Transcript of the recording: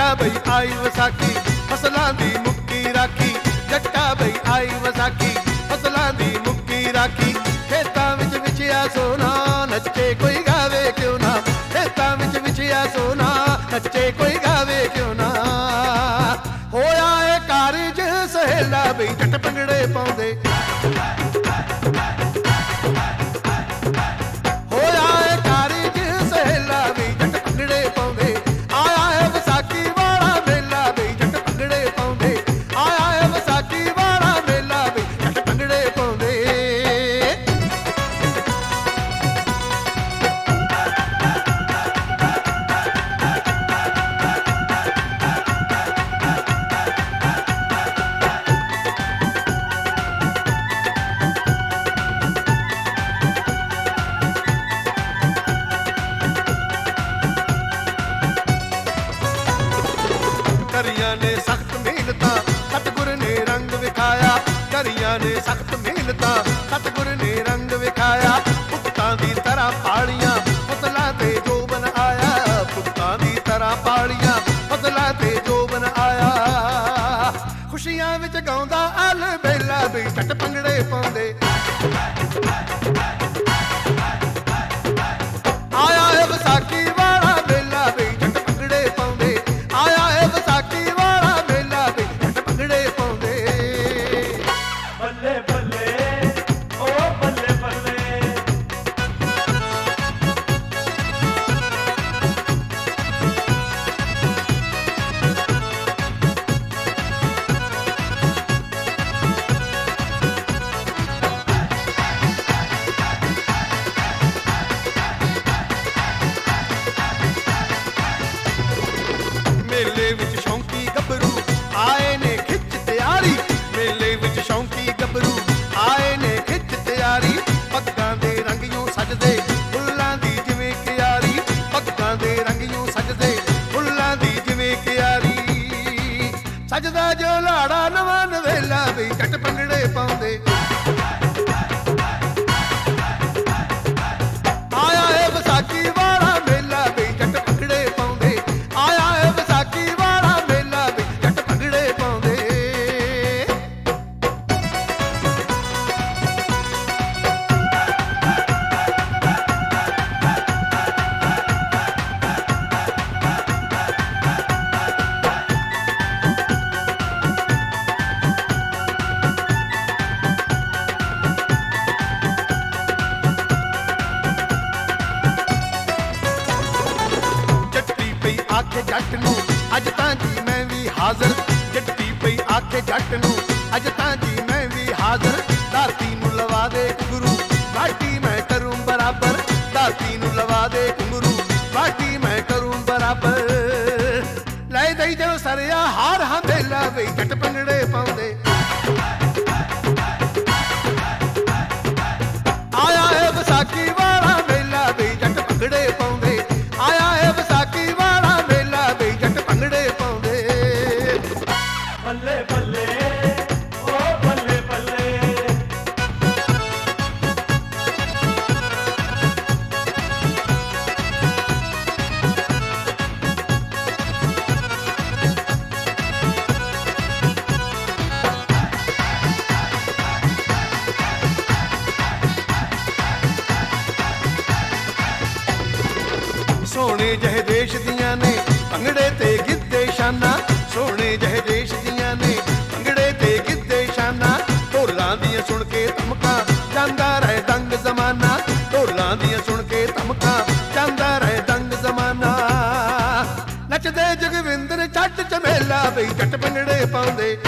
ਬਈ ਆਈ ਵਿਸਾਖੀ ਫਸਲਾਂ ਦੀ ਮੁੱਕੀ ਰਾਖੀ, ਜੱਟਾ ਬਈ ਆਈ ਵਿਸਾਖੀ ਫਸਲਾਂ ਦੀ ਮੁੱਕੀ ਰਾਖੀ। ਖੇਤਾਂ ਵਿੱਚ ਵਿਛਿਆ ਸੋਨਾ ਨੱਚੇ ਕੋਈ ਗਾਵੇ ਕਿਉਂ ਨਾ, ਖੇਤਾਂ ਵਿੱਚ ਵਿਛਿਆ ਸੋਨਾ ਨੱਚੇ ਕੋਈ ਗਾਵੇ ਕਿਉਂ ਨਾ। ਹੋਇਆ ਏ ਕਾਰਜ ਸਹੇਲਾ ਬਈ ਜੱਟ ਭੰਗੜੇ ਪਾਉਂਦੇ, ਹੋਇਆ ਏ ਕਾਰਜ ਸਹੇਲਾ ਬਈ ਜੱਟ ਭੰਗੜੇ ਪਾਉਂਦੇ। ਆਇਆ ਏ ਵਿਸਾਖੀ ਵਾਲਾ ਮੇਲਾ ਬਈ ਜੱਟ ਭੰਗੜੇ ਪਾਉਂਦੇ, ਆਇਆ ਏ ਵਿਸਾਖੀ ਵਾਲਾ ਮੇਲਾ ਬਈ ਜੱਟ ਭੰਗੜੇ ਪਾਉਂਦੇ। ਕਰੀਆਂ ਨੇ ਸਖਤ ਮਿਹਨਤਾਂ ਸਤਿਗੁਰ ਨੇ ਰੰਗ ਵਿਖਾਇਆ, ਕਰੀਆਂ ਨੇ ਸਖਤ ਮਿਹਨਤਾਂ ਸਤਿਗੁਰ ਨੇ ਰੰਗ ਵਿਖਾਇਆ। ਪੁੱਤਾਂ ਦੀ ਤਰ੍ਹਾਂ ਪਾਲੀਆਂ ਫਸਲਾਂ ਤੇ ਜੋਬਨ ਆਇਆ, ਪੁੱਤਾਂ ਦੀ ਤਰ੍ਹਾਂ ਪਾਲੀਆਂ ਫਸਲਾਂ ਤੇ ਜੋਬਨ ਆਇਆ। ਖੁਸ਼ੀਆਂ ਵਿੱਚ ਗਾਉਂਦਾ ਅਲ ਬੇਲਾ ਬਈ ਜੱਟ ਭੰਗੜੇ ਪਾਉਂਦੇ। ਆਇਆ ਏ ਵਿਸਾਖੀ ਵਾਲਾ ਮੇਲਾ ਬਈ ਜੱਟ ਭੰਗੜੇ ਪਾਉਂਦੇ, ਆਇਆ ਏ ਵਿਸਾਖੀ ਵਾਲਾ ਮੇਲਾ ਬਈ ਜੱਟ ਭੰਗੜੇ ਪਾਉਂਦੇ। ਬੱਲੇ ਬੱਲੇ ਓ ਬੱਲੇ ਬੱਲੇ, ਮੇਲੇ ਵਿੱਚ ਸ਼ੌਂਕੀ ਗੱਭਰੂ ਆਏ ਨੇ ਖਿੱਚ ਤਿਆਰੀ, ਮੇਲੇ ਵਿੱਚ ਸ਼ੌਂਕੀ ਗੱਭਰੂ ਆਏ ਨੇ ਖਿੱਚ ਤਿਆਰੀ। ਪੱਗਾਂ ਦੇ ਰੰਗ ਯੂੰ ਸਜਦੇ ਫੁੱਲਾਂ ਦੀ ਜਿਵੇਂ ਕਿਆਰੀ, ਪੱਗਾਂ ਦੇ ਰੰਗ ਯੂੰ ਸਜਦੇ ਫੁੱਲਾਂ ਦੀ ਜਿਵੇਂ ਕਿਆਰੀ। ਸਜਦਾ ਜੋ ਲਾੜਾ ਨਵਾਂ ਨਵੇਲਾ ਬਈ ਜੱਟ ਭੰਗੜੇ ਪਾਉਂਦੇ। ਆਇਆ ਏ ਵਿਸਾਖੀ ਵਾਲਾ ਮੇਲਾ ਬਈ ਜੱਟ ਭੰਗੜੇ ਪਾਉਂਦੇ, ਆਇਆ ਏ ਵਿਸਾਖੀ ਵਾਲਾ ਮੇਲਾ ਬਈ ਜੱਟ ਭੰਗੜੇ ਪਾਉਂਦੇ। ਜੱਟੀ ਪਈ ਆਖੇ ਜੱਟ ਨੂੰ ਅੱਜ ਤਾਂ ਜੀ ਮੈਂ ਵੀ ਹਾਜ਼ਰ, ਜੱਟੀ ਪਈ ਆਖੇ ਜੱਟ ਨੂੰ ਅੱਜ ਤਾਂ ਜੀ ਮੈਂ ਵੀ ਹਾਜ਼ਰ। ਧਰਤੀ ਨੂੰ ਲਵਾ ਦੇ ਘੁੰਗਰੂ ਬਾਟੀ ਮੈਂ ਕਰੂੰ ਬਰਾਬਰ, ਧਰਤੀ ਨੂੰ ਲਵਾ ਦੇ ਘੁੰਗਰੂ ਬਾਟੀ ਮੈਂ ਕਰੂੰ ਬਰਾਬਰ। ਲੈ ਦਈ ਜੋ ਸਰਿਆ ਹਾਰ ਹੰਬੇਲਾ ਬਈ ਜੱਟ ਭੰਗੜੇ ਪਾਉਂਦੇ। ਆਇਆ ਏ ਵਿਸਾਖੀ ਵਾਲਾ ਮੇਲਾ ਬਈ ਜੱਟ ਭੰਗੜੇ ਪਾਉਂਦੇ, ਆਇਆ ਏ ਵਿਸਾਖੀ ਵਾਲਾ ਮੇਲਾ ਬਈ ਜੱਟ ਭੰਗੜੇ ਪਾਉਂਦੇ। ਬੱਲੇ ਬੱਲੇ ਓ ਬੱਲੇ ਬੱਲੇ, ਸੋਹਣੇ ਜਿਹੇ ਦੇਸ਼ ਦੀਆਂ ਨੇ ਭੰਗੜੇ ਤੇ ਗਿੱਧੇ ਸ਼ਾਨਾਂ, ਸੋਹਣੇ ਜਿਹੇ ਦੇਸ਼ ਦੀਆਂ ਨੇ ਭੰਗੜੇ ਤੇ ਗਿੱਧੇ ਸ਼ਾਨਾਂ। ਢੋਲਾਂ ਦੀਆਂ ਸੁਣ ਕੇ ਧਮਕਾਂ ਜਾਂਦਾ ਰਹੇ ਦੰਗ ਜ਼ਮਾਨਾ, ਢੋਲਾਂ ਦੀਆਂ ਸੁਣ ਕੇ ਧਮਕਾਂ ਜਾਂਦਾ ਰਹੇ ਦੰਗ ਜ਼ਮਾਨਾ। ਨੱਚਦੇ ਜਗਵਿੰਦਰ ਛੱਡ ਝਮੇਲਾ ਬਈ ਜੱਟ ਭੰਗੜੇ ਪਾਉਂਦੇ।